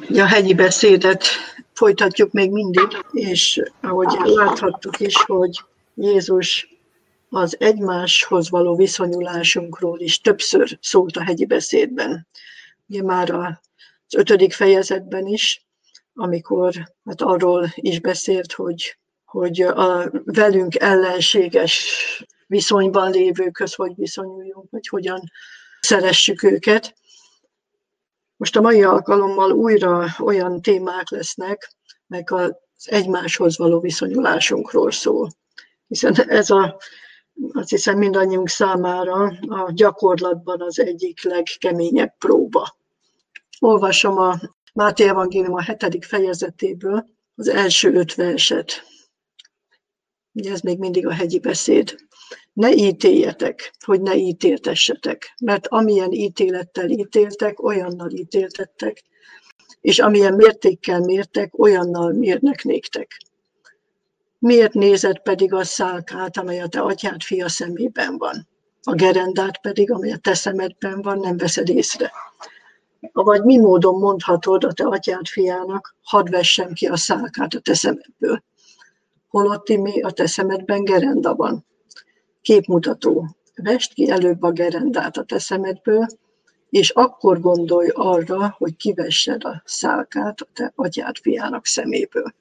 A hegyi beszédet folytatjuk még mindig, és ahogy láthattuk is, hogy Jézus az egymáshoz való viszonyulásunkról is többször szólt a hegyi beszédben. Ugye már az 5. fejezetben is, amikor arról is beszélt, hogy a velünk ellenséges viszonyban lévőkhöz hogy viszonyuljunk, vagy hogyan szeressük őket. Most a mai alkalommal újra olyan témák lesznek, meg az egymáshoz való viszonyulásunkról szól. Hiszen ez azt hiszem mindannyiunk számára a gyakorlatban az egyik legkeményebb próba. Olvasom a Máté evangélium a 7. fejezetéből az első 5 verset. Ugye ez még mindig a hegyi beszéd. Ne ítéljetek, hogy ne ítéltessetek, mert amilyen ítélettel ítéltek, olyannal ítéltettek, és amilyen mértékkel mértek, olyannal mérnek néktek. Miért nézed pedig a szálkát, amely a te atyád fia szemében van, a gerendát pedig, amely a te szemedben van, nem veszed észre? Vagy mi módon mondhatod a te atyád fiának, hadd vessem ki a szálkát a te szemedből, holott a te szemedben gerenda van. Képmutató, vesd ki előbb a gerendát a te szemedből, és akkor gondolj arra, hogy kivessed a szálkát a te atyád fiának szeméből.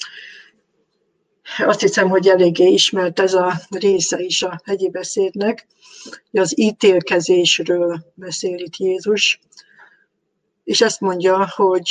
Azt hiszem, hogy eléggé ismert ez a része is a hegyi beszédnek, hogy az ítélkezésről beszél itt Jézus, és ezt mondja, hogy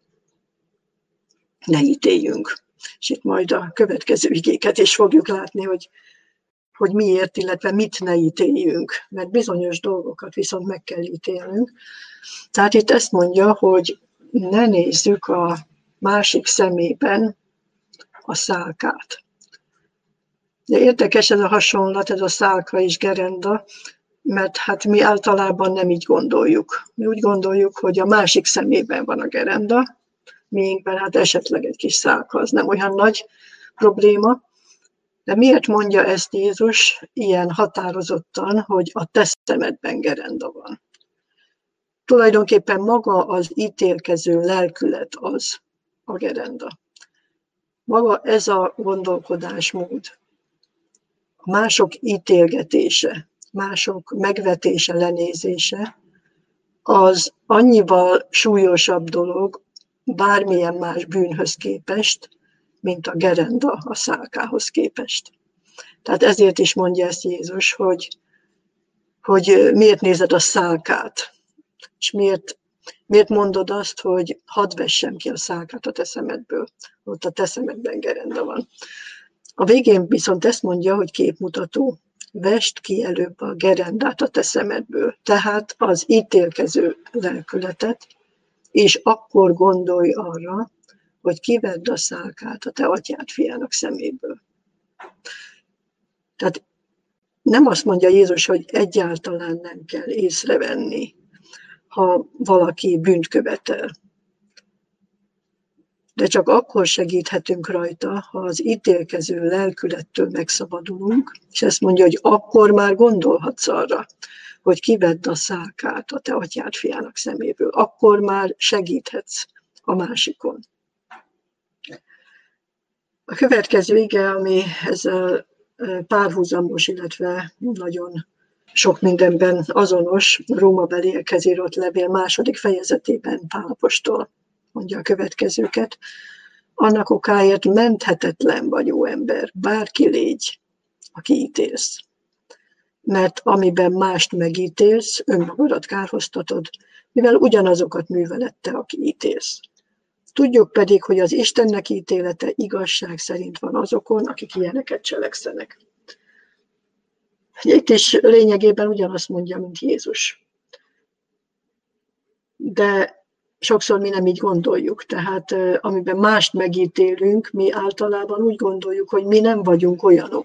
ne ítéljünk. És itt majd a következő igéket is fogjuk látni, hogy miért, illetve mit ne ítéljünk, mert bizonyos dolgokat viszont meg kell ítélnünk. Tehát itt ezt mondja, hogy ne nézzük a másik szemében a szálkát. De érdekes ez a hasonlat, ez a szálka és gerenda, mert mi általában nem így gondoljuk. Mi úgy gondoljuk, hogy a másik szemében van a gerenda, miénkben esetleg egy kis szálka, az nem olyan nagy probléma. De miért mondja ezt Jézus ilyen határozottan, hogy a te szemedben gerenda van? Tulajdonképpen maga az ítélkező lelkület az a gerenda. Maga ez a gondolkodásmód, a mások ítélgetése, mások megvetése, lenézése, az annyival súlyosabb dolog bármilyen más bűnhöz képest, mint a gerenda a szálkához képest. Tehát ezért is mondja ezt Jézus, hogy miért nézed a szálkát, és miért mondod azt, hogy hadd vessem ki a szálkát a te szemedből, ott a te szemedben gerenda van. A végén viszont ezt mondja, hogy képmutató, vesd ki előbb a gerendát a te szemedből, tehát az ítélkező lelkületet, és akkor gondolj arra, hogy kivedd a szálkát a te atyád fiának szeméből. Tehát nem azt mondja Jézus, hogy egyáltalán nem kell észrevenni, ha valaki bűnt követel. De csak akkor segíthetünk rajta, ha az ítélkező lelkülettől megszabadulunk, és ezt mondja, hogy akkor már gondolhatsz arra, hogy kivedd a szálkát a te atyád fiának szeméből. Akkor már segíthetsz a másikon. A következő ige, ami ezzel párhuzamos, illetve nagyon sok mindenben azonos, Rómabeliekhez írott levél 2. fejezetében Pál apostol mondja a következőket. Annak okáért menthetetlen vagy, ó ember, bárki légy, aki ítélsz. Mert amiben mást megítélsz, önmagadat kárhoztatod, mivel ugyanazokat műveled te, aki ítélsz. Tudjuk pedig, hogy az Istennek ítélete igazság szerint van azokon, akik ilyeneket cselekszenek. Itt is lényegében ugyanazt mondja, mint Jézus. De sokszor mi nem így gondoljuk. Tehát amiben mást megítélünk, mi általában úgy gondoljuk, hogy mi nem vagyunk olyanok.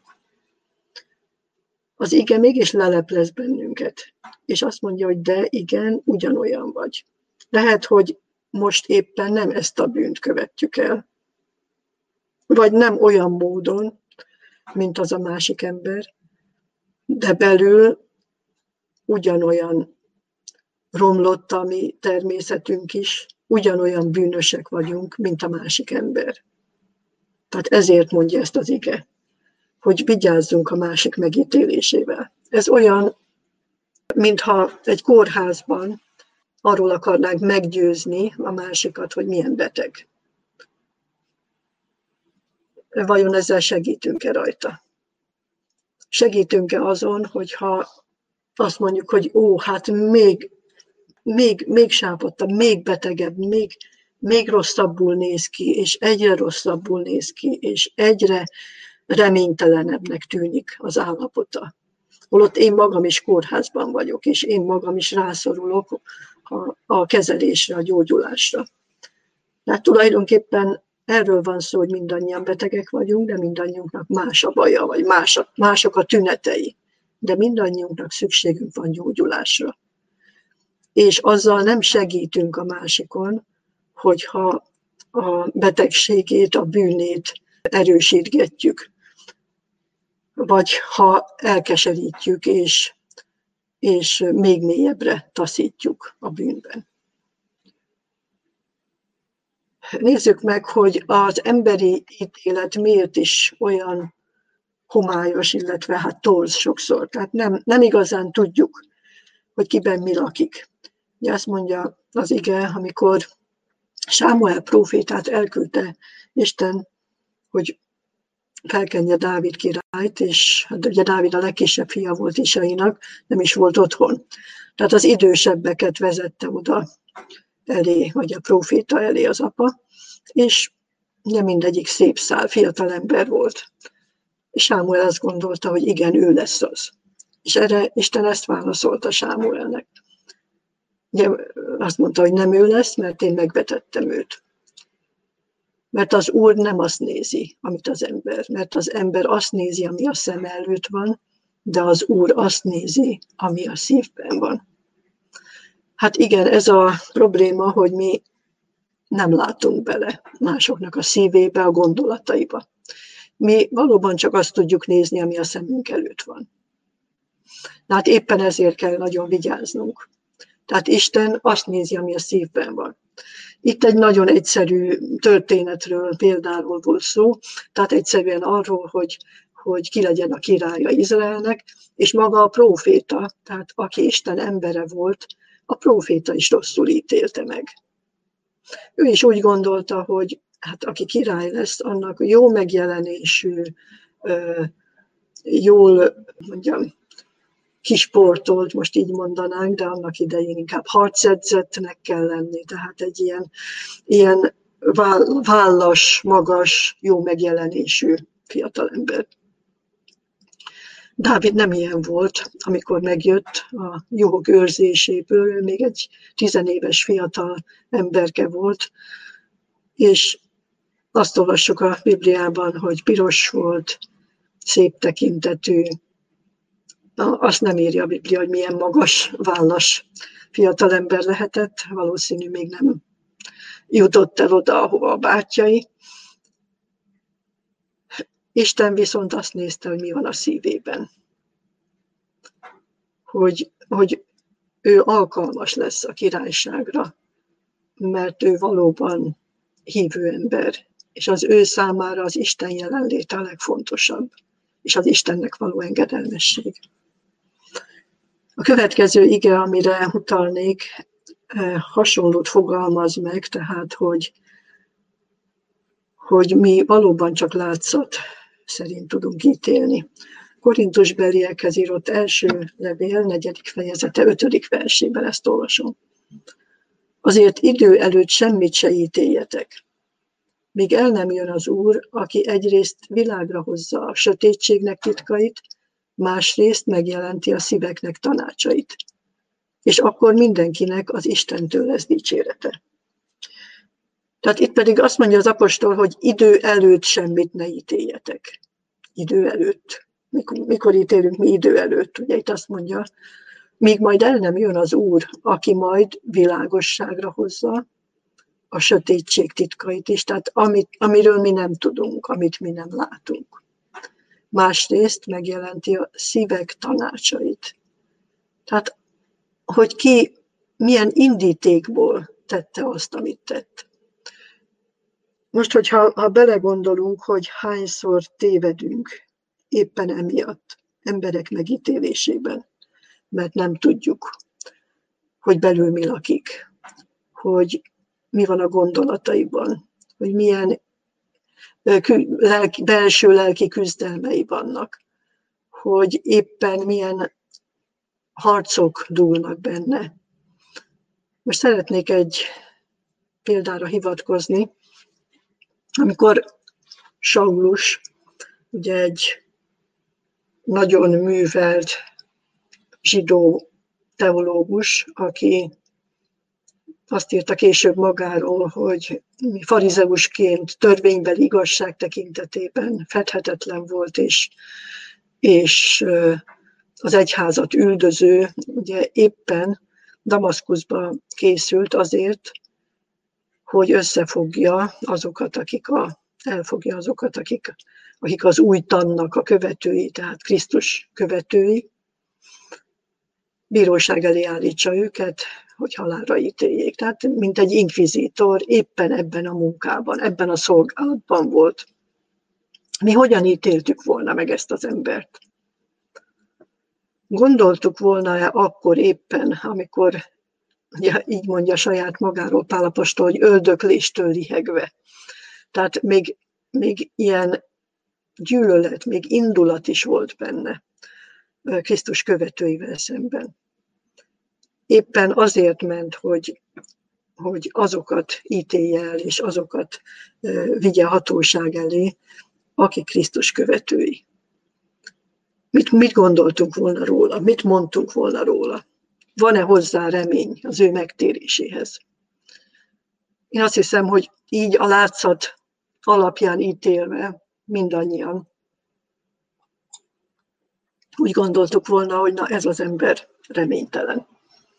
Az ige mégis leleplez bennünket. És azt mondja, hogy de igen, ugyanolyan vagy. Lehet, hogy most éppen nem ezt a bűnt követjük el. Vagy nem olyan módon, mint az a másik ember, de belül ugyanolyan romlott a mi természetünk is, ugyanolyan bűnösek vagyunk, mint a másik ember. Tehát ezért mondja ezt az ige, hogy vigyázzunk a másik megítélésével. Ez olyan, mintha egy kórházban arról akarnánk meggyőzni a másikat, hogy milyen beteg. Vajon ezzel segítünk-e rajta? Segítünk-e azon, hogyha azt mondjuk, hogy hát még sápadtabb, még betegebb, még rosszabbul néz ki, és egyre rosszabbul néz ki, és egyre reménytelenebbnek tűnik az állapota. Holott én magam is kórházban vagyok, és én magam is rászorulok a kezelésre, a gyógyulásra. Tehát tulajdonképpen erről van szó, hogy mindannyian betegek vagyunk, de mindannyiunknak más a baja, vagy mások a tünetei. De mindannyiunknak szükségünk van gyógyulásra. És azzal nem segítünk a másikon, hogyha a betegségét, a bűnét erősítgetjük, vagy ha elkeserítjük, és még mélyebbre taszítjuk a bűnben. Nézzük meg, hogy az emberi ítélet miért is olyan homályos, illetve hát torz sokszor. Tehát nem igazán tudjuk, hogy kiben mi lakik. Ugye azt mondja az ige, amikor Sámuel prófétát elküldte Isten, hogy felkenje Dávid királyt, és hát ugye Dávid a legkisebb fia volt Isainak, nem is volt otthon. Tehát az idősebbeket vezette oda elé, vagy a próféta elé az apa, és nem mindegyik szép szál, fiatal ember volt. És Sámuel azt gondolta, hogy igen, ő lesz az. És erre Isten ezt válaszolta Sámuelnek. Ugye azt mondta, hogy nem ő lesz, mert én megvetettem őt. Mert az Úr nem azt nézi, amit az ember. Mert az ember azt nézi, ami a szem előtt van, de az Úr azt nézi, ami a szívben van. Hát igen, ez a probléma, hogy mi nem látunk bele másoknak a szívébe, a gondolataiba. Mi valóban csak azt tudjuk nézni, ami a szemünk előtt van. Hát éppen ezért kell nagyon vigyáznunk. Tehát Isten azt nézi, ami a szívben van. Itt egy nagyon egyszerű történetről, például volt szó, tehát egyszerűen arról, hogy ki legyen a királya Izraelnek, és maga a próféta, tehát aki Isten embere volt, a próféta is rosszul ítélte meg. Ő is úgy gondolta, hogy hát aki király lesz, annak jó megjelenésű, jól, mondjam, kisportolt, most így mondanánk, de annak idején inkább harcedzettnek kell lenni, tehát egy ilyen vállas, magas, jó megjelenésű fiatalember. Dávid nem ilyen volt, amikor megjött a jogok őrzéséből, ő még egy 10 éves fiatal emberke volt, és azt olvassuk a Bibliában, hogy piros volt, szép tekintetű. Azt nem írja a Biblia, hogy milyen magas, vállas fiatalember lehetett, valószínű még nem jutott el oda, ahova a bátyjai. Isten viszont azt nézte, hogy mi van a szívében. Hogy ő alkalmas lesz a királyságra, mert ő valóban hívő ember, és az ő számára az Isten jelenléte a legfontosabb, és az Istennek való engedelmesség. A következő ige, amire utalnék, hasonlót fogalmaz meg, tehát, hogy mi valóban csak látszat szerint tudunk ítélni. Korintusbeliekhez írott első levél, 4. fejezete, 5. versében ezt olvasom. Azért idő előtt semmit se ítéljetek, míg el nem jön az Úr, aki egyrészt világra hozza a sötétségnek titkait, másrészt megjelenti a szíveknek tanácsait. És akkor mindenkinek az Istentől lesz dicsérete. Tehát itt pedig azt mondja az apostol, hogy idő előtt semmit ne ítéljetek. Idő előtt. Mikor ítélünk mi idő előtt? Ugye itt azt mondja, míg majd el nem jön az Úr, aki majd világosságra hozza a sötétség titkait is, tehát amiről mi nem tudunk, amit mi nem látunk. Másrészt megjelenti a szívek tanácsait. Tehát, hogy ki milyen indítékból tette azt, amit tett. Most, hogyha belegondolunk, hogy hányszor tévedünk éppen emiatt, emberek megítélésében, mert nem tudjuk, hogy belül mi lakik, hogy mi van a gondolataiban, hogy milyen belső lelki küzdelmei vannak, hogy éppen milyen harcok dúlnak benne. Most szeretnék egy példára hivatkozni, amikor Saulus, ugye egy nagyon művelt zsidó teológus, aki azt írta később magáról, hogy farizeusként törvénybeli igazság tekintetében fedhetetlen volt, és az egyházat üldöző, ugye éppen Damaszkuszba készült azért, hogy elfogja azokat, akik az új tannak a követői, tehát Krisztus követői, bíróság elé állítsa őket, hogy halálra ítéljék. Tehát mint egy inkvizítor éppen ebben a munkában, ebben a szolgálatban volt. Mi hogyan ítéltük volna meg ezt az embert? Gondoltuk volna-e akkor éppen, amikor, ugye, így mondja saját magáról Pál apostol, hogy öldökléstől lihegve. Tehát még ilyen gyűlölet, még indulat is volt benne Krisztus követőivel szemben. Éppen azért ment, hogy azokat ítélje el, és azokat vigye hatóság elé, akik Krisztus követői. Mit gondoltunk volna róla? Mit mondtunk volna róla? Van-e hozzá remény az ő megtéréséhez? Én azt hiszem, hogy így a látszat alapján ítélve mindannyian úgy gondoltuk volna, hogy na ez az ember reménytelen.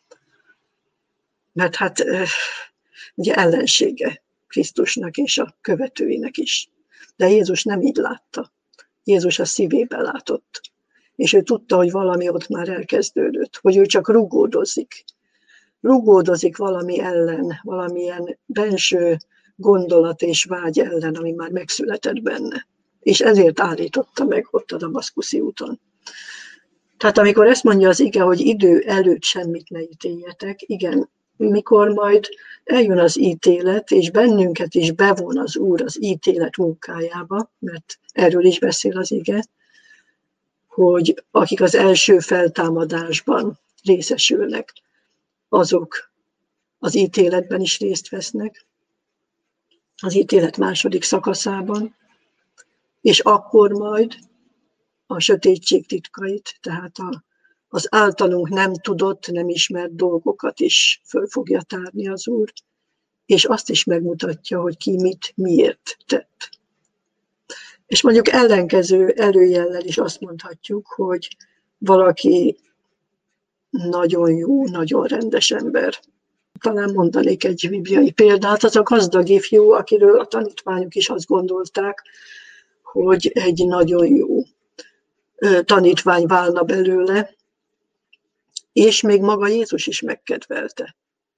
Mert hát ugye ellensége Krisztusnak és a követőinek is. De Jézus nem így látta. Jézus a szívébe látott. És ő tudta, hogy valami ott már elkezdődött, hogy ő csak rugódozik. Rugódozik valami ellen, valamilyen belső gondolat és vágy ellen, ami már megszületett benne. És ezért állította meg ott a damaszkuszi úton. Tehát amikor ezt mondja az ige, hogy idő előtt semmit ne ítéljetek, igen, mikor majd eljön az ítélet, és bennünket is bevon az Úr az ítélet munkájába, mert erről is beszél az ige, hogy akik az első feltámadásban részesülnek, azok az ítéletben is részt vesznek, az ítélet második szakaszában, és akkor majd a sötétség titkait, tehát az általunk nem tudott, nem ismert dolgokat is föl fogja tárni az Úr, és azt is megmutatja, hogy ki mit, miért tett. És mondjuk ellenkező előjellel is azt mondhatjuk, hogy valaki nagyon jó, nagyon rendes ember. Talán mondanék egy bibliai példát, az a gazdag ifjú, akiről a tanítványok is azt gondolták, hogy egy nagyon jó tanítvány válna belőle, és még maga Jézus is megkedvelte.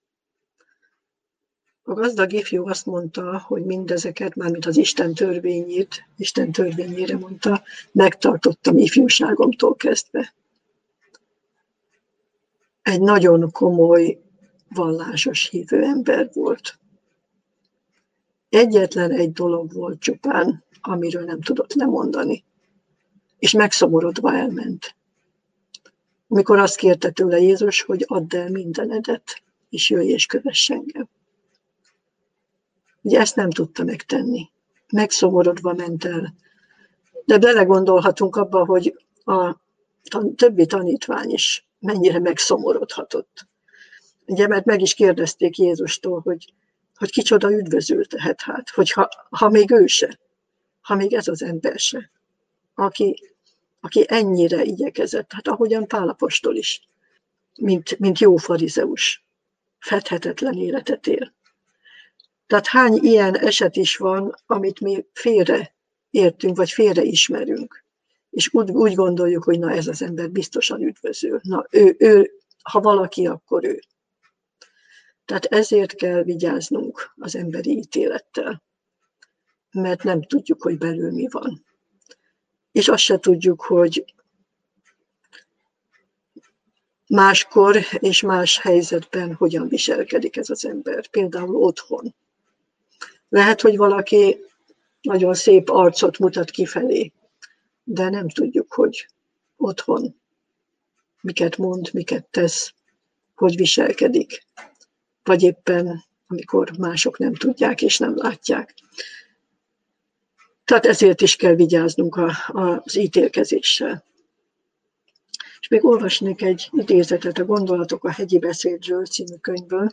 A gazdag ifjú azt mondta, hogy mindezeket, mármint az Isten törvényére mondta, megtartottam ifjúságomtól kezdve. Egy nagyon komoly, vallásos hívő ember volt. Egyetlen egy dolog volt csupán, amiről nem tudott lemondani. És megszomorodva elment. Amikor azt kérte tőle Jézus, hogy add el mindenedet, és jöjj és kövess engem. Ugye ezt nem tudta megtenni. Megszomorodva ment el. De belegondolhatunk abba, hogy a többi tanítvány is mennyire megszomorodhatott. Ugye, mert meg is kérdezték Jézustól, hogy kicsoda üdvözültehet hát, hogy ha még ő se, ha még ez az ember se, aki ennyire igyekezett, hát ahogyan Pál apostol is, mint jó farizeus, fedhetetlen életet él. Tehát hány ilyen eset is van, amit mi félreértünk, vagy félreismerünk, és úgy gondoljuk, hogy na ez az ember biztosan üdvözül. Na ő, ha valaki, akkor ő. Tehát ezért kell vigyáznunk az emberi ítélettel, mert nem tudjuk, hogy belül mi van. És azt se tudjuk, hogy máskor és más helyzetben hogyan viselkedik ez az ember. Például otthon. Lehet, hogy valaki nagyon szép arcot mutat kifelé, de nem tudjuk, hogy otthon miket mond, miket tesz, hogy viselkedik. Vagy éppen, amikor mások nem tudják és nem látják. Tehát ezért is kell vigyáznunk az ítélkezéssel. És még olvasnék egy idézetet a Gondolatok a hegyi beszédről című könyvből,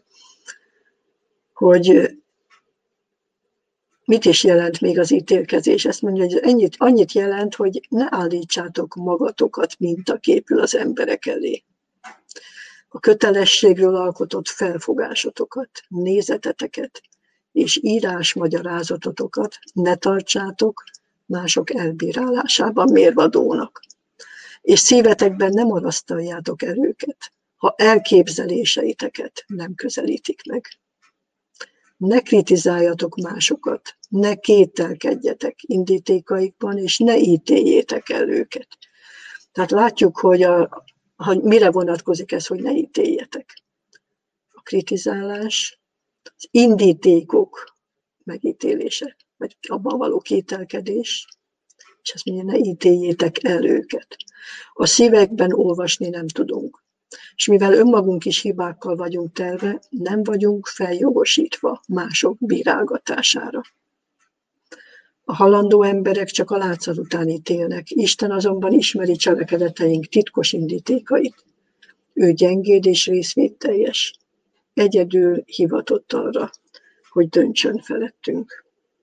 hogy mit is jelent még az ítélkezés. Ezt mondja, hogy annyit jelent, hogy ne állítsátok magatokat mintaképül az emberek elé. A kötelességről alkotott felfogásotokat, nézeteteket és írásmagyarázatotokat ne tartsátok mások elbírálásában mérvadónak. És szívetekben nem marasztaljátok el őket, ha elképzeléseiteket nem közelítik meg. Ne kritizáljatok másokat, ne kételkedjetek indítékaikban, és ne ítéljétek el őket. Tehát látjuk, hogy mire vonatkozik ez, hogy ne ítéljetek. A kritizálás, az indítékok megítélése, vagy abban való kételkedés, és azt mondja, ne ítéljétek el őket. A szívekben olvasni nem tudunk. És mivel önmagunk is hibákkal vagyunk telve, nem vagyunk feljogosítva mások bírálgatására. A halandó emberek csak a látszat után ítélnek, Isten azonban ismeri cselekedeteink titkos indítékait. Ő gyengéd és részvételjes, egyedül hivatott arra, hogy döntsön felettünk.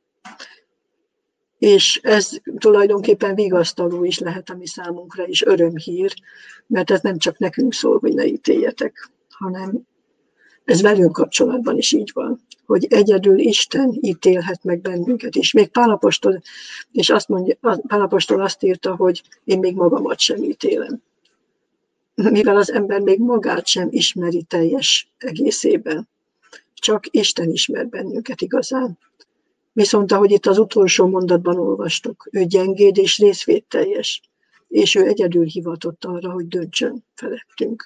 És ez tulajdonképpen vigasztaló is lehet a mi számunkra, és örömhír, mert ez nem csak nekünk szól, hogy ne ítéljetek, hanem ez velünk kapcsolatban is így van, hogy egyedül Isten ítélhet meg bennünket is. Még Pál apostol, és Pál apostol azt írta, hogy én még magamat sem ítélem. Mivel az ember még magát sem ismeri teljes egészében, csak Isten ismer bennünket igazán. Viszont ahogy itt az utolsó mondatban olvastuk, ő gyengéd és részvételjes, és ő egyedül hivatott arra, hogy döntsön felettünk.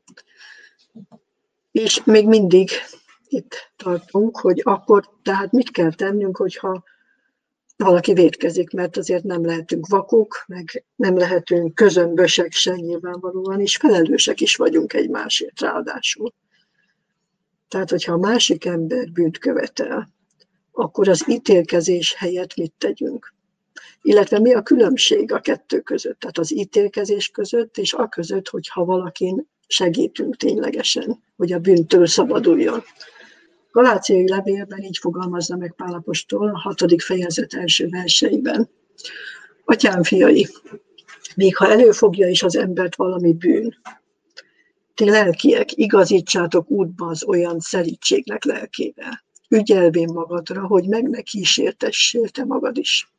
És még mindig itt tartunk, hogy akkor tehát mit kell tennünk, hogyha valaki vétkezik, mert azért nem lehetünk vakok, meg nem lehetünk közömbösek se nyilvánvalóan, és felelősek is vagyunk egymásért ráadásul. Tehát, hogyha a másik ember bűnt követel, akkor az ítélkezés helyett mit tegyünk? Illetve mi a különbség a kettő között? Tehát az ítélkezés között és a között, hogyha valakin segítünk ténylegesen, hogy a bűntől szabaduljon. Galáciai levélben így fogalmazza meg Pál apostol a 6. fejezet első verseiben. Atyám fiai, még ha előfogja is az embert valami bűn, ti lelkiek, igazítsátok útba az olyan szelídségnek lelkével, ügyelvén magadra, hogy meg ne kísértessél te magad is.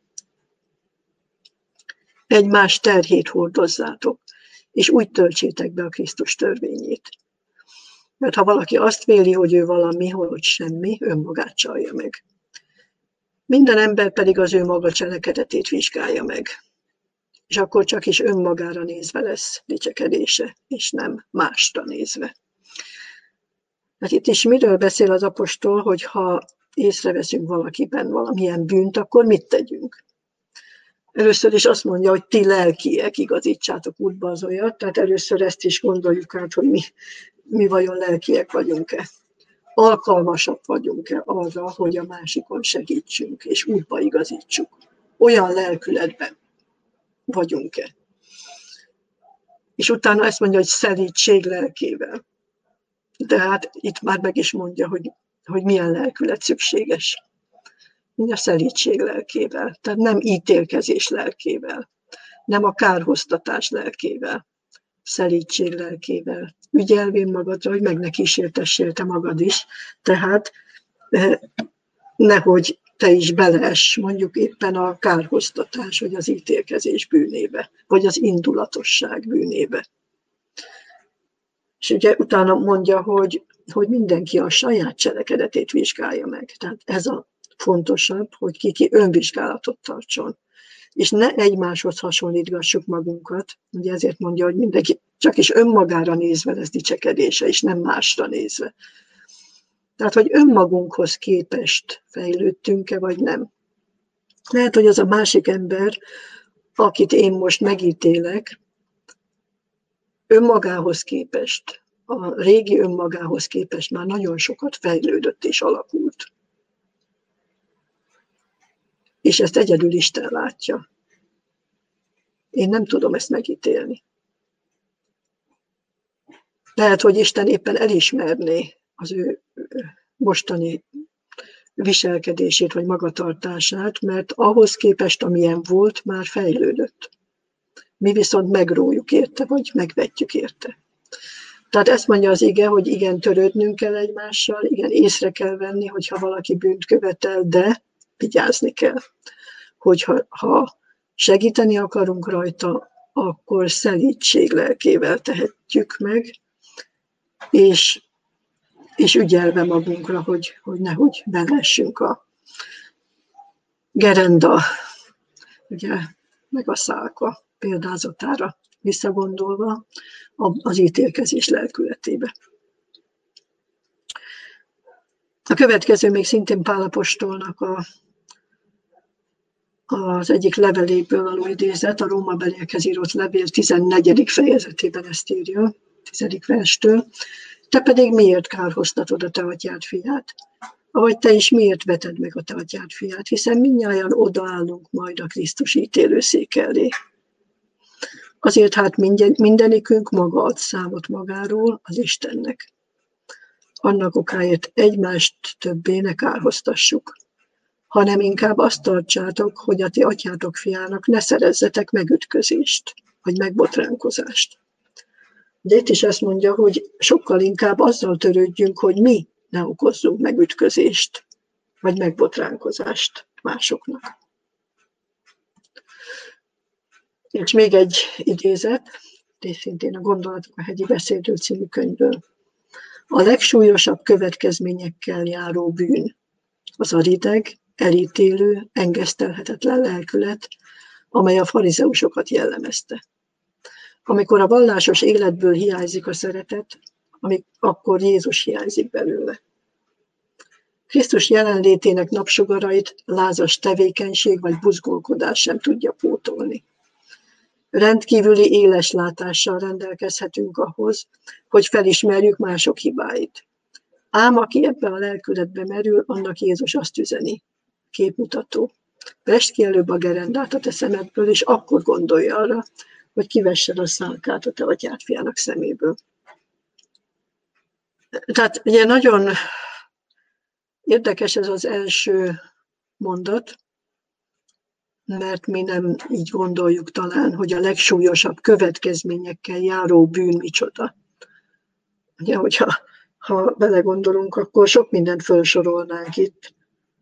Egymás terhét hordozzátok, és úgy töltsétek be a Krisztus törvényét. Mert ha valaki azt véli, hogy ő valami, holott semmi, önmagát csalja meg. Minden ember pedig az ő maga cselekedetét vizsgálja meg. És akkor csak is önmagára nézve lesz dicsekedése, és nem másra nézve. Hát itt is miről beszél az apostol, hogy ha észreveszünk valakiben valamilyen bűnt, akkor mit tegyünk? Először is azt mondja, hogy ti lelkiek, igazítsátok útba az olyat, tehát először ezt is gondoljuk át, hogy mi vajon lelkiek vagyunk-e. Alkalmasak vagyunk-e arra, hogy a másikon segítsünk, és útba igazítsuk. Olyan lelkületben vagyunk-e. És utána ezt mondja, hogy szelídség lelkével. De hát itt már meg is mondja, hogy milyen lelkület szükséges. A szelídség lelkével, tehát nem ítélkezés lelkével, nem a kárhoztatás lelkével, szelídség lelkével. Ügyelvén magadra, hogy meg ne kísértessél te magad is, tehát nehogy te is beleess mondjuk éppen a kárhoztatás, vagy az ítélkezés bűnébe, vagy az indulatosság bűnébe. És ugye utána mondja, hogy hogy mindenki a saját cselekedetét vizsgálja meg. Tehát ez a fontosabb, hogy ki önvizsgálatot tartson. És ne egymáshoz hasonlítgassuk magunkat. Ugye ezért mondja, hogy mindenki csak is önmagára nézve lesz dicsekedése, és nem másra nézve. Tehát, hogy önmagunkhoz képest fejlődtünk-e, vagy nem. Lehet, hogy az a másik ember, akit én most megítélek, önmagához képest, a régi önmagához képest már nagyon sokat fejlődött és alakult. És ezt egyedül Isten látja. Én nem tudom ezt megítélni. Lehet, hogy Isten éppen elismerné az ő mostani viselkedését vagy magatartását, mert ahhoz képest, amilyen volt, már fejlődött. Mi viszont megrójuk érte, vagy megvetjük érte. Tehát ezt mondja az ige, hogy igen, törődnünk kell egymással, igen, észre kell venni, hogyha valaki bűnt követel, de vigyázni kell. Hogyha segíteni akarunk rajta, akkor szelídség lelkével tehetjük meg, és ügyelve magunkra, hogy nehogy belessünk a gerenda, ugye, meg a szálka példázatára visszagondolva az ítélkezés lelkületébe. A következő még szintén Pál apostolnak az egyik leveléből való idézet, a Rómabeliekhez írott levél 14. fejezetében ezt írja, 10. verstől. Te pedig miért kárhoztatod a te atyád fiát? Avagy te is miért veted meg a te atyád fiát? Hiszen mindnyájan odaállunk majd a Krisztus ítélőszék elé. Azért hát mindenikünk maga ad számot magáról az Istennek. Annak okáért egymást többé ne kárhoztassuk, hanem inkább azt tartsátok, hogy a ti atyátok fiának ne szerezzetek megütközést, vagy megbotránkozást. De itt is azt mondja, hogy sokkal inkább azzal törődjünk, hogy mi ne okozzunk megütközést, vagy megbotránkozást másoknak. És még egy idézet, és szintén a Gondolatok a hegyi beszédről című könyvből. A legsúlyosabb következményekkel járó bűn az a rideg, elítélő, engesztelhetetlen lelkület, amely a farizeusokat jellemezte. Amikor a vallásos életből hiányzik a szeretet, akkor Jézus hiányzik belőle. Krisztus jelenlétének napsugarait lázas tevékenység vagy buzgolkodás sem tudja pótolni. Rendkívüli éles látással rendelkezhetünk ahhoz, hogy felismerjük mások hibáit. Ám aki ebbe a lelkületbe merül, annak Jézus azt üzeni. Képmutató. Vesd ki előbb a gerendát a te szemedből, és akkor gondolj arra, hogy kivessed a szálkát a te atyád fiának szeméből. Tehát ugye nagyon érdekes ez az első mondat, mert mi nem így gondoljuk talán, hogy a legsúlyosabb következményekkel járó bűn micsoda. Ugye, hogyha belegondolunk, akkor sok mindent felsorolnánk itt.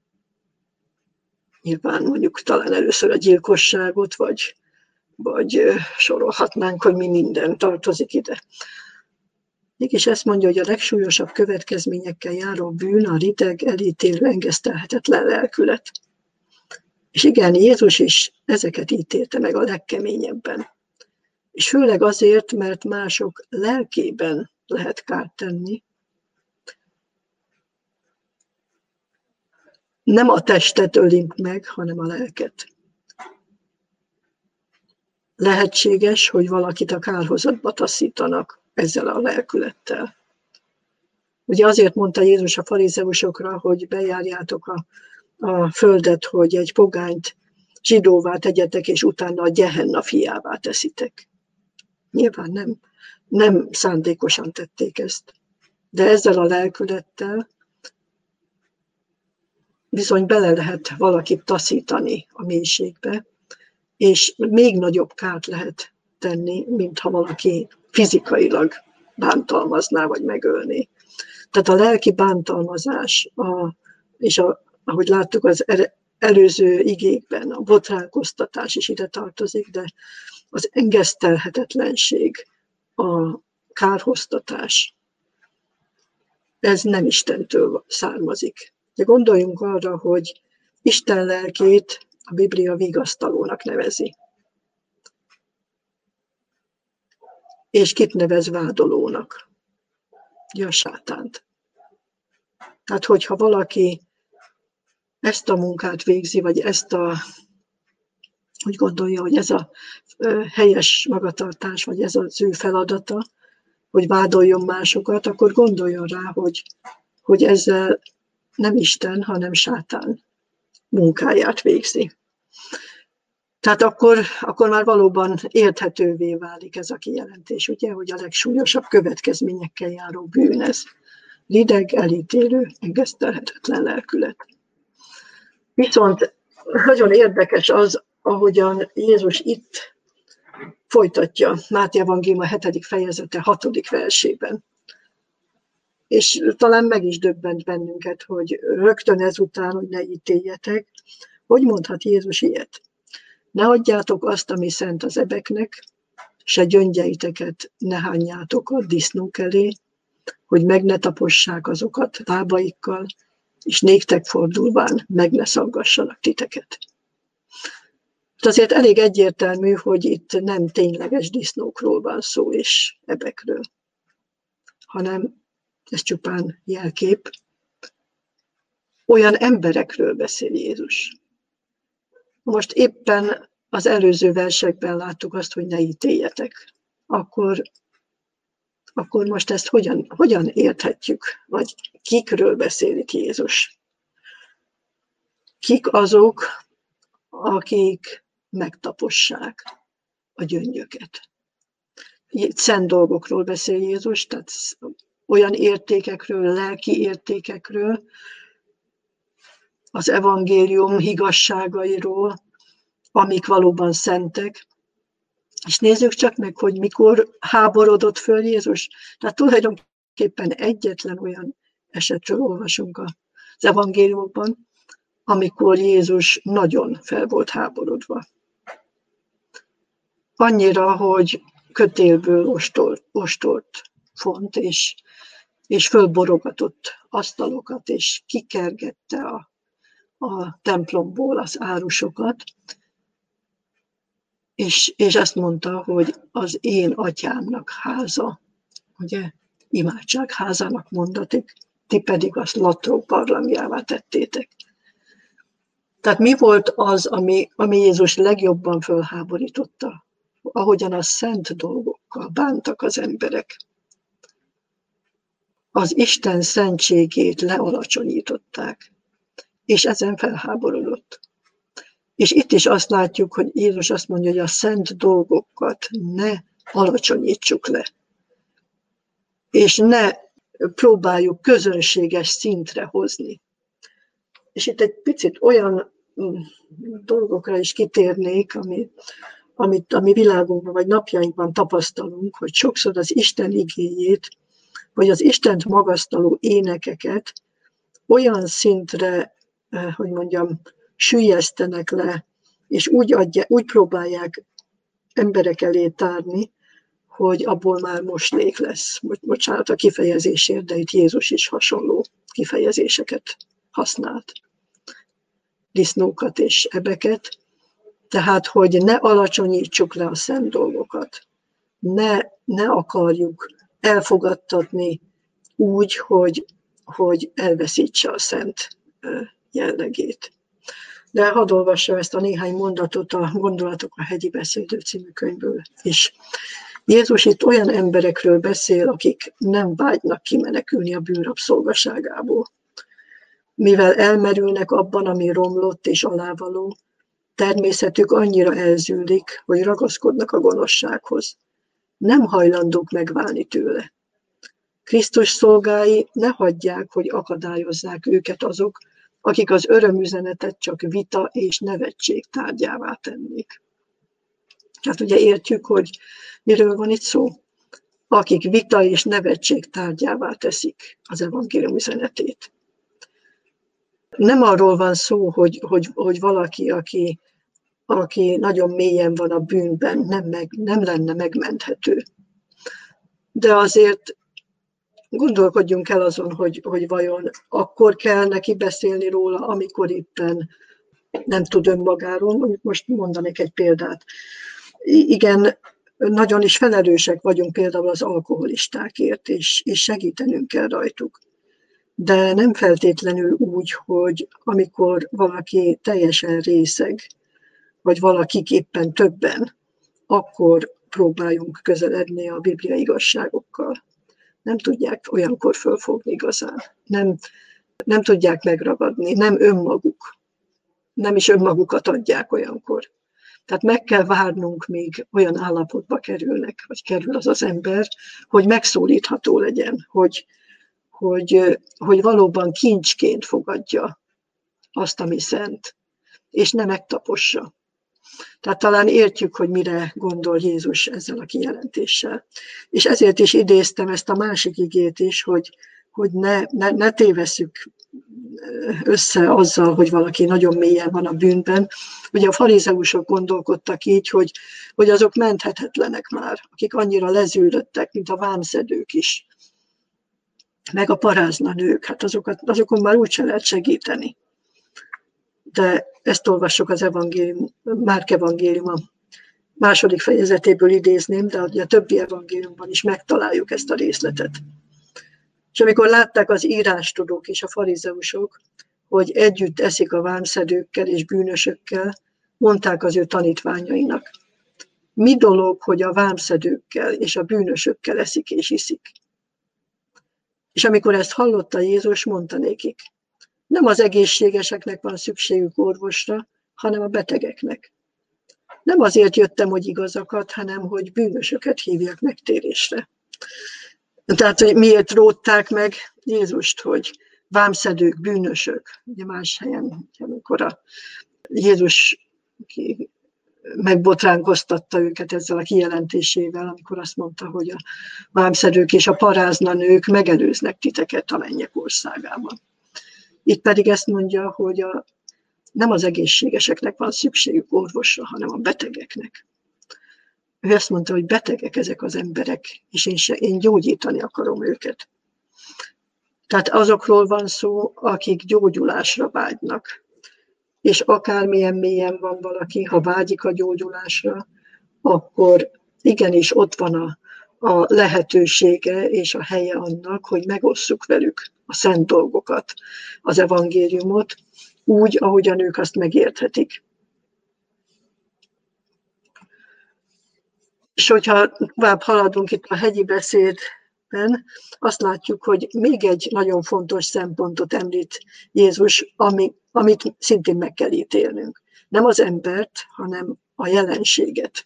Nyilván mondjuk talán először a gyilkosságot, vagy sorolhatnánk, hogy mi minden tartozik ide. Mégis ezt mondja, hogy a legsúlyosabb következményekkel járó bűn a rideg, elítélő, engesztelhetetlen lelkület. És igen, Jézus is ezeket ítélte meg a legkeményebben. És főleg azért, mert mások lelkében lehet kárt tenni. Nem a testet ölik meg, hanem a lelket. Lehetséges, hogy valakit a kárhozatba taszítanak ezzel a lelkülettel. Ugye azért mondta Jézus a farizeusokra, hogy bejárjátok a földet, hogy egy pogányt zsidóvá tegyetek, és utána a Gehenna fiává teszitek. Nyilván nem szándékosan tették ezt, de ezzel a lelkülettel bizony bele lehet valakit taszítani a mélységbe, és még nagyobb kárt lehet tenni, mint ha valaki fizikailag bántalmazná, vagy megölné. Tehát a lelki bántalmazás, ahogy láttuk az előző igékben, a botránkoztatás is ide tartozik, de az engesztelhetetlenség, a kárhoztatás, ez nem Istentől származik. De gondoljunk arra, hogy Isten lelkét a Biblia vigasztalónak nevezi. És kit nevez vádolónak? Ugye a sátánt. Tehát, hogyha valaki ezt a munkát végzi, vagy úgy gondolja, hogy ez a helyes magatartás, vagy ez az ő feladata, hogy vádoljon másokat, akkor gondoljon rá, hogy ezzel nem Isten, hanem sátán munkáját végzi. Tehát akkor már valóban érthetővé válik ez a kijelentés, ugye, hogy a legsúlyosabb következményekkel járó bűn ez. Rideg, elítélő, engesztelhetetlen lelkület. Viszont nagyon érdekes az, ahogyan Jézus itt folytatja Máté evangéliuma 7. fejezete 6. versében. És talán meg is döbbent bennünket, hogy rögtön ezután, hogy ne ítéljetek, hogy mondhat Jézus ilyet? Ne adjátok azt, ami szent az ebeknek, se gyöngyeiteket ne hányjátok a disznók elé, hogy meg ne tapossák azokat lábaikkal, és néktek fordulván meg ne szaggassanak titeket. Azért elég egyértelmű, hogy itt nem tényleges disznókról van szó és ebekről, hanem ez csupán jelkép. Olyan emberekről beszél Jézus. Most éppen az előző versekben láttuk azt, hogy ne ítéljetek. Akkor most ezt hogyan érthetjük? Vagy kikről beszél itt Jézus? Kik azok, akik megtapossák a gyöngyöket? Szent dolgokról beszél Jézus, tehát olyan értékekről, lelki értékekről, az evangélium higgasságairól, amik valóban szentek. És nézzük csak meg, hogy mikor háborodott föl Jézus. Tehát tulajdonképpen egyetlen olyan esetről olvasunk az evangéliumokban, amikor Jézus nagyon fel volt háborodva. Annyira, hogy kötélből ostolt font, és fölborogatott asztalokat, és kikergette a templomból az árusokat, és azt mondta, hogy az én atyámnak háza, ugye, imádságházának mondatik, ti pedig azt latró barlangjává tettétek. Tehát mi volt az, ami Jézus legjobban fölháborította? Ahogyan a szent dolgokkal bántak az emberek. Az Isten szentségét lealacsonyították, és ezen felháborodott. És itt is azt látjuk, hogy Jézus azt mondja, hogy a szent dolgokat ne alacsonyítsuk le. És ne próbáljuk közönséges szintre hozni. És itt egy picit olyan dolgokra is kitérnék, ami világunkban vagy napjainkban tapasztalunk, hogy sokszor az Isten igéjét, vagy az Istent magasztaló énekeket olyan szintre, hogy mondjam, süllyesztenek le, és úgy próbálják emberek elé tárni, hogy abból már moslék lesz. Bocsánat a kifejezésért, de itt Jézus is hasonló kifejezéseket használt. Disznókat és ebeket. Tehát, hogy ne alacsonyítsuk le a szent dolgokat. Ne akarjuk elfogadtatni úgy, hogy elveszítse a szent jellegét. De hadd olvassam ezt a néhány mondatot a Gondolatok a hegyi beszédő című könyvből is. Jézus itt olyan emberekről beszél, akik nem vágynak kimenekülni a bűn rabszolgaságából. Mivel elmerülnek abban, ami romlott és alávaló, természetük annyira elzűlik, hogy ragaszkodnak a gonoszsághoz. Nem hajlandók megválni tőle. Krisztus szolgái ne hagyják, hogy akadályozzák őket azok, akik az örömüzenetet csak vita és nevetség tárgyává tennék. Hát ugye értjük, hogy miről van itt szó? Akik vita és nevetség tárgyává teszik az evangélium üzenetét. Nem arról van szó, hogy valaki, aki nagyon mélyen van a bűnben, nem lenne megmenthető. De azért Gondolkodjunk el azon, hogy vajon akkor kell neki beszélni róla, amikor éppen nem tud önmagáról. Most mondanék egy példát. Igen, nagyon is felelősek vagyunk például az alkoholistákért, és segítenünk kell rajtuk. De nem feltétlenül úgy, hogy amikor valaki teljesen részeg, vagy valakik éppen többen, akkor próbáljunk közeledni a Biblia igazságokkal. Nem tudják olyankor fölfogni igazán. Nem tudják megragadni, nem önmaguk. Nem is önmagukat adják olyankor. Tehát meg kell várnunk, míg olyan állapotba kerülnek, vagy kerül az az ember, hogy megszólítható legyen, hogy valóban kincsként fogadja azt, ami szent, és ne megtapossa. Tehát talán értjük, hogy mire gondol Jézus ezzel a kijelentéssel. És ezért is idéztem ezt a másik igét is, hogy ne tévesszük össze azzal, hogy valaki nagyon mélyen van a bűnben. Ugye a farizeusok gondolkodtak így, hogy azok menthetetlenek már, akik annyira lezűlöttek, mint a vámszedők is. Meg a parázna nők, hát azokon már úgyse lehet segíteni. De ezt olvassuk az Márk evangélium a 2. fejezetéből idézném, de a többi evangéliumban is megtaláljuk ezt a részletet. És amikor látták az írástudók és a farizeusok, hogy együtt eszik a vámszedőkkel és bűnösökkel, mondták az ő tanítványainak: mi dolog, hogy a vámszedőkkel és a bűnösökkel eszik és iszik? És amikor ezt hallotta Jézus, mondta nékik: nem az egészségeseknek van szükségük orvosra, hanem a betegeknek. Nem azért jöttem, hogy igazakat, hanem hogy bűnösöket hívjak megtérésre. Tehát, hogy miért rótták meg Jézust, hogy vámszedők, bűnösök. Ugye más helyen, amikor a Jézus megbotránkoztatta őket ezzel a kijelentésével, amikor azt mondta, hogy a vámszedők és a parázna nők megelőznek titeket a mennyek országában. Itt pedig ezt mondja, hogy nem az egészségeseknek van szükségük orvosra, hanem a betegeknek. Ő azt mondta, hogy betegek ezek az emberek, és én gyógyítani akarom őket. Tehát azokról van szó, akik gyógyulásra vágynak. És akármilyen mélyen van valaki, ha vágyik a gyógyulásra, akkor igenis ott van a lehetősége és a helye annak, hogy megosszuk velük a szent dolgokat, az evangéliumot, úgy, ahogyan ők azt megérthetik. És hogyha tovább haladunk itt a hegyi beszédben, azt látjuk, hogy még egy nagyon fontos szempontot említ Jézus, amit szintén meg kell ítélnünk. Nem az embert, hanem a jelenséget.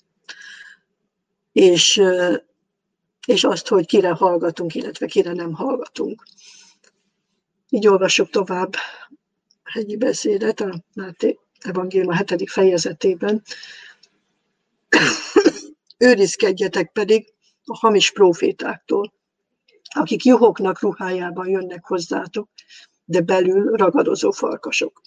És azt, hogy kire hallgatunk, illetve kire nem hallgatunk. Így olvassuk tovább a hegyi beszédet, a Máté evangélium a 7. fejezetében. Őrizkedjetek pedig a hamis prófétáktól, akik juhoknak ruhájában jönnek hozzátok, de belül ragadozó farkasok.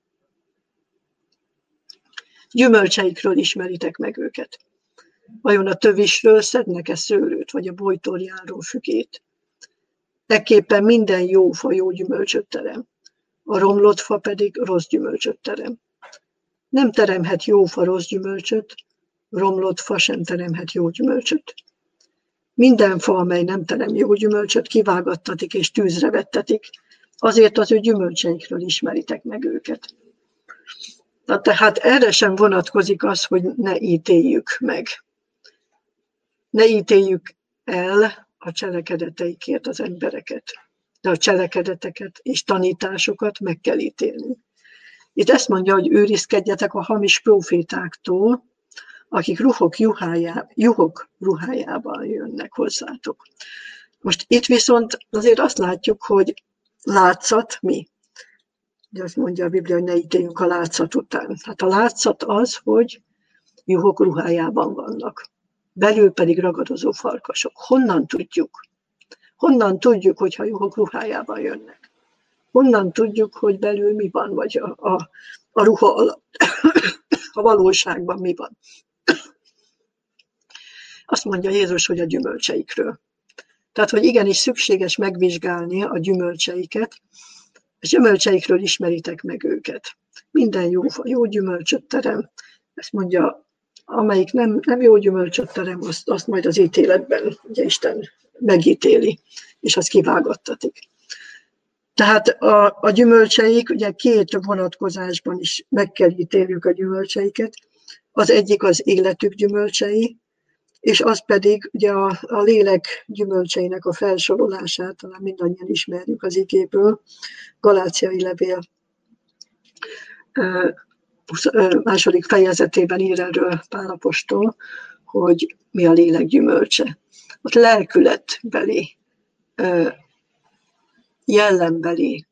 Gyümölcseikről ismeritek meg őket. Vajon a tövisről szednek-e szőlőt, vagy a bojtorjáról fügét? Ekképpen minden jó fa jó gyümölcsöt terem, a romlott fa pedig rossz gyümölcsöt terem. Nem teremhet jó fa rossz gyümölcsöt, romlott fa sem teremhet jó gyümölcsöt. Minden fa, amely nem terem jó gyümölcsöt, kivágattatik és tűzre vettetik, azért az ő gyümölcseikről ismeritek meg őket. Tehát erre sem vonatkozik az, hogy ne ítéljük meg. Ne ítéljük el a cselekedeteikért az embereket, de a cselekedeteket és tanításokat meg kell ítélni. Itt ezt mondja, hogy őrizkedjetek a hamis prófétáktól, akik juhok ruhájában jönnek hozzátok. Most itt viszont azért azt látjuk, hogy látszat mi? De azt mondja a Biblia, hogy ne ítéljünk a látszat után. Hát a látszat az, hogy juhok ruhájában vannak. Belül pedig ragadozó farkasok. Honnan tudjuk? Honnan tudjuk, hogyha juhok ruhájában jönnek? Honnan tudjuk, hogy belül mi van, vagy a ruha alatt, a valóságban mi van? Azt mondja Jézus, hogy a gyümölcseikről. Tehát, hogy igenis szükséges megvizsgálni a gyümölcseiket, a gyümölcseikről ismeritek meg őket. Minden jó fa jó gyümölcsöt terem. Ezt mondja, amelyik nem jó gyümölcsöt terem, azt majd az ítéletben ugye Isten megítéli, és az kivágattatik. Tehát a gyümölcseik, ugye két vonatkozásban is meg kell ítéljük a gyümölcseiket. Az egyik az életük gyümölcsei, és az pedig ugye a lélek gyümölcseinek a felsorolását, talán mindannyian ismerjük az igéből, Galáciai levél második fejezetében ír erről Pál apostol, hogy mi a lélek gyümölcse. Ott lelkületbeli, jellembeli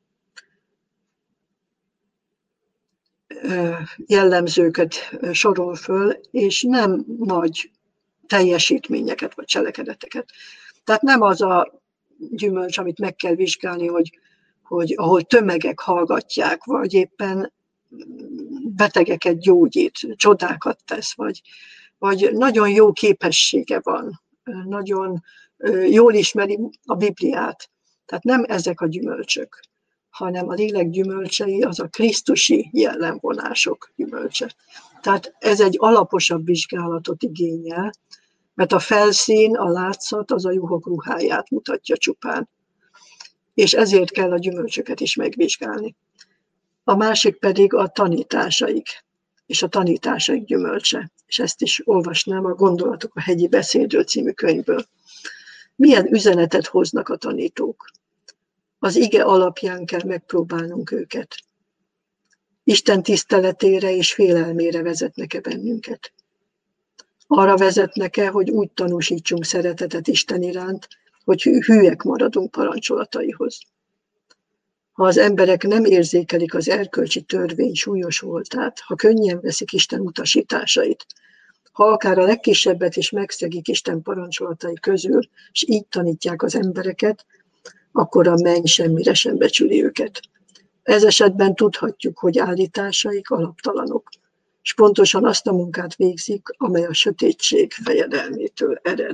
jellemzőket sorol föl, és nem nagy teljesítményeket vagy cselekedeteket. Tehát nem az a gyümölcs, amit meg kell vizsgálni, hogy ahol tömegek hallgatják, vagy éppen betegeket gyógyít, csodákat tesz, vagy nagyon jó képessége van, nagyon jól ismeri a Bibliát. Tehát nem ezek a gyümölcsök, hanem a lélek gyümölcsei az a krisztusi jellemvonások gyümölcse. Tehát ez egy alaposabb vizsgálatot igényel, mert a felszín, a látszat az a juhok ruháját mutatja csupán. És ezért kell a gyümölcsöket is megvizsgálni. A másik pedig a tanításaik, és a tanításaik gyümölcse. És ezt is olvasnám a Gondolatok a hegyi beszédről című könyvből. Milyen üzenetet hoznak a tanítók? Az ige alapján kell megpróbálnunk őket. Isten tiszteletére és félelmére vezetnek-e bennünket? Arra vezetnek-e, hogy úgy tanúsítsunk szeretetet Isten iránt, hogy hűek maradunk parancsolataihoz? Ha az emberek nem érzékelik az erkölcsi törvény súlyos voltát, ha könnyen veszik Isten utasításait, ha akár a legkisebbet is megszegik Isten parancsolatai közül, és így tanítják az embereket, akkor a menny semmire sem becsüli őket. Ez esetben tudhatjuk, hogy állításaik alaptalanok, és pontosan azt a munkát végzik, amely a sötétség fejedelmétől ered.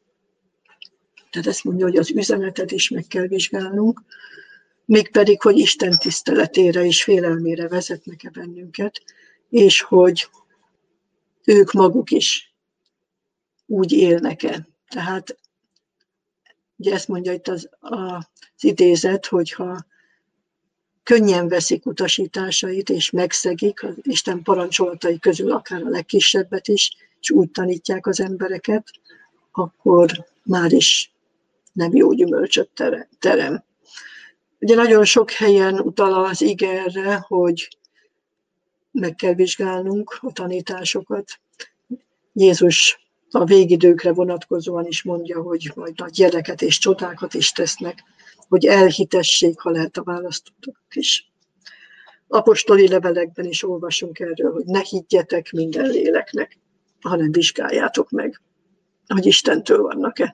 Tehát ezt mondja, hogy az üzenetet is meg kell vizsgálnunk, mégpedig, hogy Isten tiszteletére és félelmére vezetnek-e bennünket, és hogy ők maguk is úgy élnek-e. Tehát ugye ezt mondja itt az idézet, hogyha könnyen veszik utasításait, és megszegik az Isten parancsolatai közül akár a legkisebbet is, és úgy tanítják az embereket, akkor már is nem jó gyümölcsöt terem. Ugye nagyon sok helyen utal az ige erre, hogy meg kell vizsgálnunk a tanításokat. Jézus a végidőkre vonatkozóan is mondja, hogy majd nagy jeleket és csodákat is tesznek, hogy elhitessék, ha lehet a választókat is. Apostoli levelekben is olvasunk erről, hogy ne higgyetek minden léleknek, hanem vizsgáljátok meg, hogy Istentől vannak-e.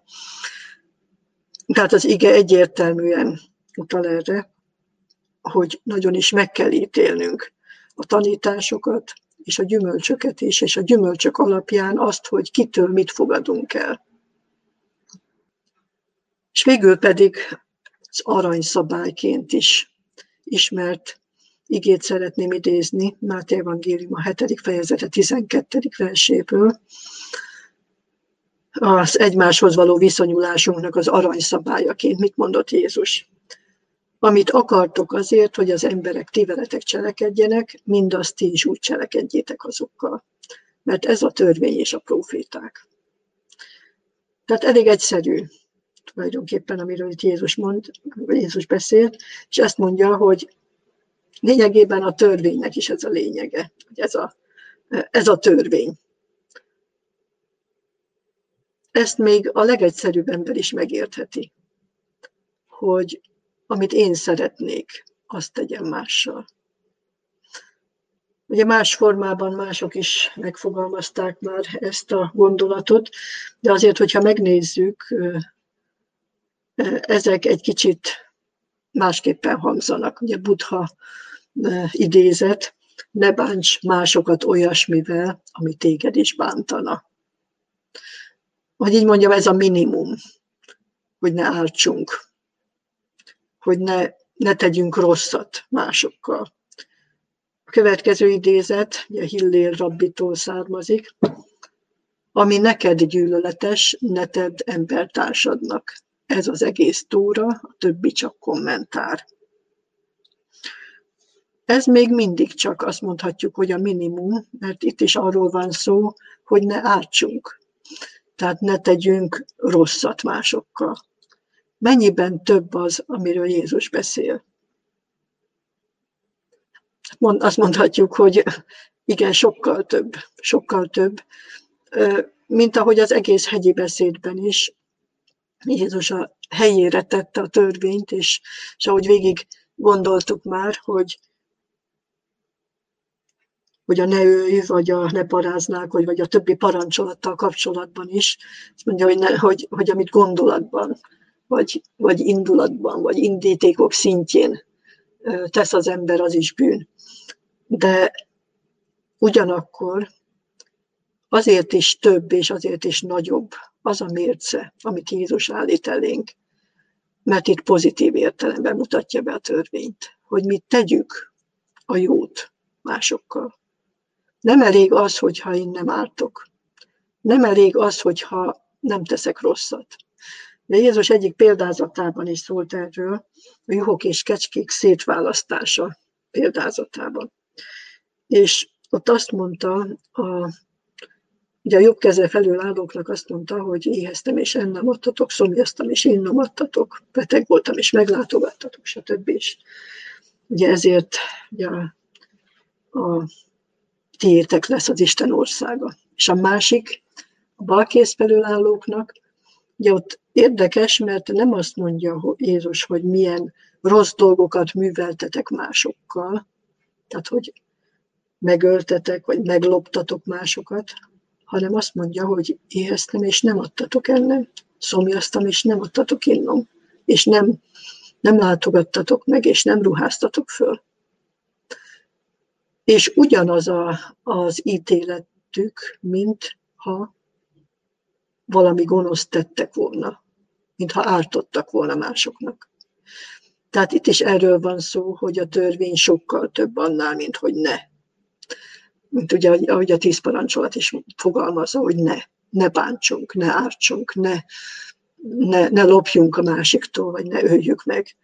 Tehát az ige egyértelműen utal erre, hogy nagyon is meg kell ítélnünk a tanításokat, és a gyümölcsöket is, és a gyümölcsök alapján azt, hogy kitől mit fogadunk el. És végül pedig az aranyszabályként is ismert igét szeretném idézni, Máté evangélium a 7. fejezete 12. verséből. Az egymáshoz való viszonyulásunknak az aranyszabályaként mit mondott Jézus? Amit akartok azért, hogy az emberek ti veletek cselekedjenek, mindazt ti is úgy cselekedjétek azokkal. Mert ez a törvény és a próféták. Tehát elég egyszerű tulajdonképpen, amiről itt Jézus beszélt, és ezt mondja, hogy lényegében a törvénynek is ez a lényege, hogy ez a törvény. Ezt még a legegyszerűbb ember is megértheti, hogy amit én szeretnék, azt tegyem mással. Ugye más formában mások is megfogalmazták már ezt a gondolatot, de azért, hogyha megnézzük, ezek egy kicsit másképpen hangzanak. Ugye Buddha idézet, ne bánts másokat olyasmivel, ami téged is bántana. Hogy így mondjam, ez a minimum, hogy ne ártsunk, hogy ne tegyünk rosszat másokkal. A következő idézet, ugye Hillél rabbitól származik, ami neked gyűlöletes, ne tedd embertársadnak. Ez az egész tóra, a többi csak kommentár. Ez még mindig csak azt mondhatjuk, hogy a minimum, mert itt is arról van szó, hogy ne ártsunk. Tehát ne tegyünk rosszat másokkal. Mennyiben több az, amiről Jézus beszél? Azt mondhatjuk, hogy igen, sokkal több, mint ahogy az egész hegyi beszédben is Jézus a helyére tette a törvényt, és ahogy végig gondoltuk már, hogy a ne ölj, vagy a ne paráznák, vagy a többi parancsolattal kapcsolatban is. Azt mondja, hogy amit gondolatban, vagy indulatban, vagy indítékok szintjén tesz az ember, az is bűn. De ugyanakkor azért is több, és azért is nagyobb az a mérce, amit Jézus állít elénk, mert itt pozitív értelemben mutatja be a törvényt, hogy mi tegyük a jót másokkal. Nem elég az, hogyha én nem ártok. Nem elég az, hogyha nem teszek rosszat. De Jézus egyik példázatában is szólt erről, a juhok és kecskék szétválasztása példázatában. És ott azt mondta, ugye a jobb keze felől állóknak azt mondta, hogy éheztem és ennem adtatok, szomjaztam és innom adtatok, beteg voltam és meglátogattatok, stb. Ugye ezért ugye a tiétek lesz az Isten országa. És a másik, a bal kéz felől állóknak, ugye ott érdekes, mert nem azt mondja Jézus, hogy milyen rossz dolgokat műveltetek másokkal, tehát hogy megöltetek, vagy megloptatok másokat, hanem azt mondja, hogy éheztem, és nem adtatok ennem, szomjaztam, és nem adtatok innom, és nem látogattatok meg, és nem ruháztatok föl. És ugyanaz az ítéletük, mintha valami gonoszt tettek volna, mintha ártottak volna másoknak. Tehát itt is erről van szó, hogy a törvény sokkal több annál, mint hogy ne. Mint ugye, ahogy a 10 parancsolat is fogalmazza, hogy ne bántsunk, ne ártsunk, ne lopjunk a másiktól, vagy ne öljük meg.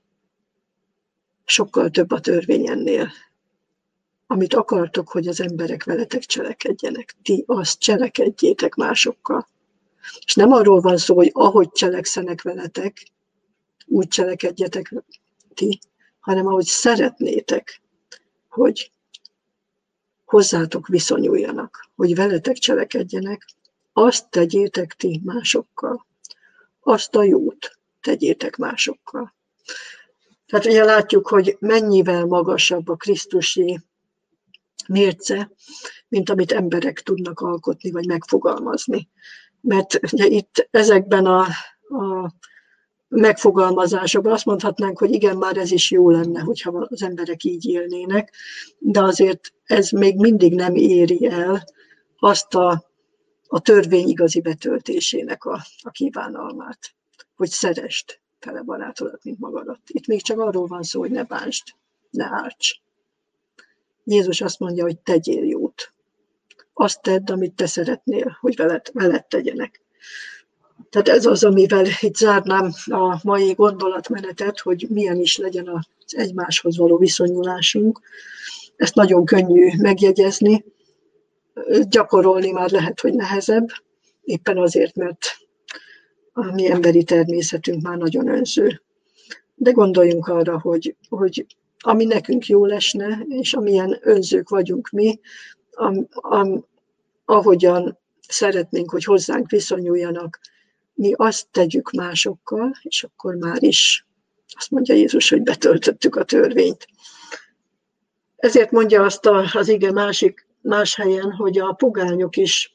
Sokkal több a törvény ennél. Amit akartok, hogy az emberek veletek cselekedjenek, ti azt cselekedjétek másokkal. És nem arról van szó, hogy ahogy cselekszenek veletek, úgy cselekedjetek ti, hanem ahogy szeretnétek, hogy hozzátok viszonyuljanak, hogy veletek cselekedjenek, azt tegyétek ti másokkal. Azt a jót tegyétek másokkal. Tehát ugye látjuk, hogy mennyivel magasabb a krisztusi mérce, mint amit emberek tudnak alkotni, vagy megfogalmazni. Mert ugye itt ezekben a megfogalmazásokban azt mondhatnánk, hogy igen, már ez is jó lenne, hogyha az emberek így élnének, de azért ez még mindig nem éri el azt a törvény igazi betöltésének a kívánalmát, hogy szeresd fele barátodat, mint magadat. Itt még csak arról van szó, hogy ne bántsd, ne árts. Jézus azt mondja, hogy tegyél jót. Azt tedd, amit te szeretnél, hogy veled tegyenek. Tehát ez az, amivel itt zárnám a mai gondolatmenetet, hogy milyen is legyen az egymáshoz való viszonyulásunk. Ezt nagyon könnyű megjegyezni, gyakorolni már lehet, hogy nehezebb, éppen azért, mert a mi emberi természetünk már nagyon önző. De gondoljunk arra, hogy ami nekünk jól esne, és amilyen önzők vagyunk mi, ahogyan szeretnénk, hogy hozzánk viszonyuljanak, mi azt tegyük másokkal, és akkor már is azt mondja Jézus, hogy betöltöttük a törvényt. Ezért mondja azt az ige más helyen, hogy a pogányok is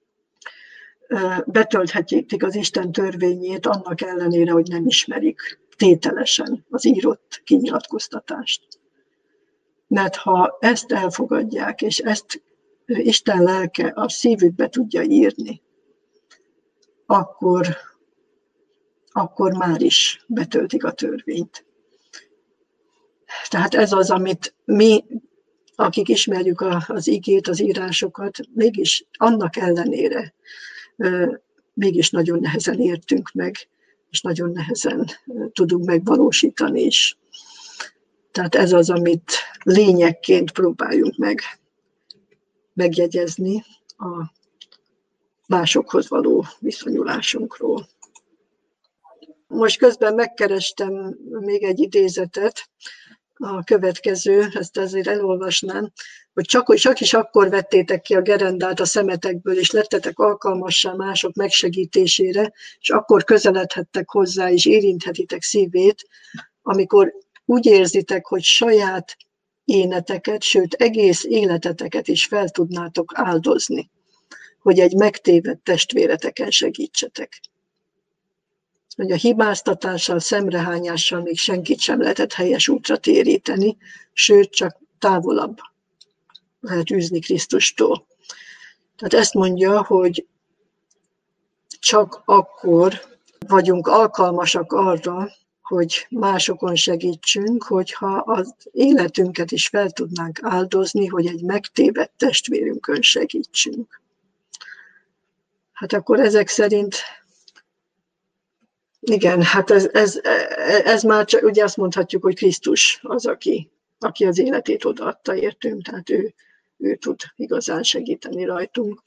betölthetik az Isten törvényét annak ellenére, hogy nem ismerik tételesen az írott kinyilatkoztatást. Mert ha ezt elfogadják, és ezt Isten lelke a szívükbe tudja írni, akkor akkor már is betöltik a törvényt. Tehát ez az, amit mi, akik ismerjük az igét, az írásokat, mégis annak ellenére mégis nagyon nehezen értünk meg, és nagyon nehezen tudunk megvalósítani is. Tehát ez az, amit lényegként próbáljunk megjegyezni a másokhoz való viszonyulásunkról. Most közben megkerestem még egy idézetet, a következő, ezt azért elolvasnám, hogy csak is akkor vettétek ki a gerendát a szemetekből, és lettetek alkalmassá mások megsegítésére, és akkor közeledhettek hozzá, és érinthetitek szívét, amikor úgy érzitek, hogy saját éneteket, sőt egész életeteket is fel tudnátok áldozni, hogy egy megtévedt testvéreteken segítsetek. Hogy a hibáztatással, szemrehányással még senkit sem lehetett helyes útra téríteni, sőt, csak távolabb lehet űzni Krisztustól. Tehát ezt mondja, hogy csak akkor vagyunk alkalmasak arra, hogy másokon segítsünk, hogyha az életünket is fel tudnánk áldozni, hogy egy megtévedt testvérünkön segítsünk. Hát akkor ezek szerint igen, hát ez már csak, ugye azt mondhatjuk, hogy Krisztus az, aki az életét odaadta értünk, tehát ő tud igazán segíteni rajtunk.